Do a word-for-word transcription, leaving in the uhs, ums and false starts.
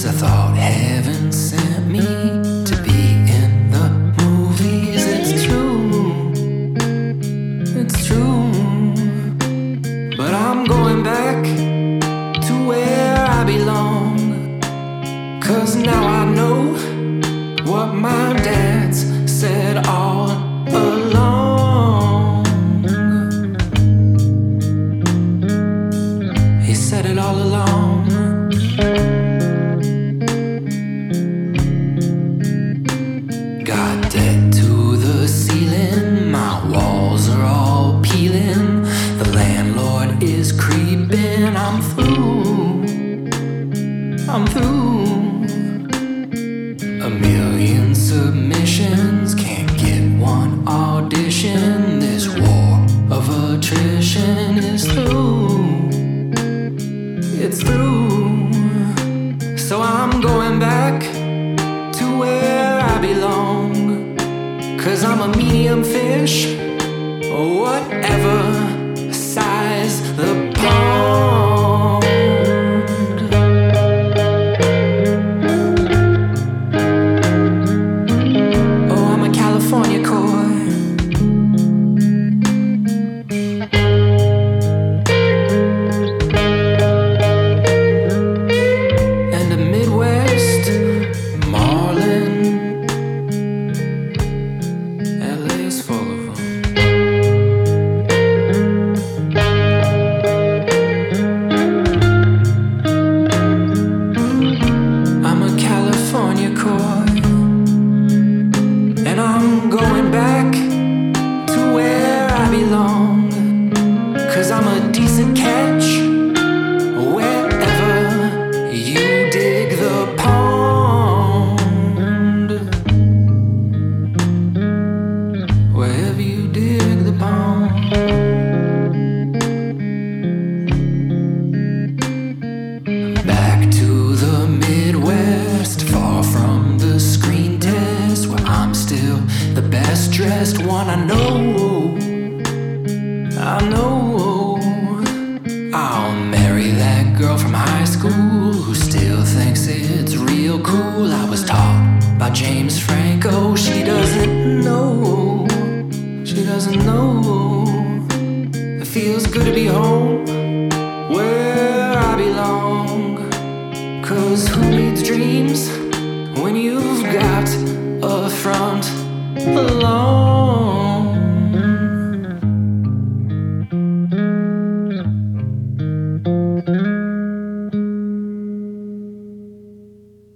I thought heaven sent me to be in the movies. It's true, it's true. But I'm going back to where I belong, 'cause now I know what my dad's said all along. He said it all along. Got debt to the ceiling, my walls are all peeling. The landlord is creeping. I'm through, I'm through. A million submissions, can't get one audition. This war of attrition is through, it's through. So I'm going back to where I belong, 'cause I'm a medium fish, whatever size the pond. Oh, I'm a California koi. And a Midwest marlin. L A's full of them. I'm a California koi, and I'm going back to where I belong, 'cause I'm a decent catch wherever you dig the pond. Wherever you dig the pond. Back to the Midwest, far from the screen test, where I'm still the best dressed one. I know, I know. I'll marry that girl from high school who still thinks it's real cool. I was taught by James Franco. She doesn't know, she doesn't know. It feels good to be home where I belong, 'cause who needs dreams when you've got a front lawn?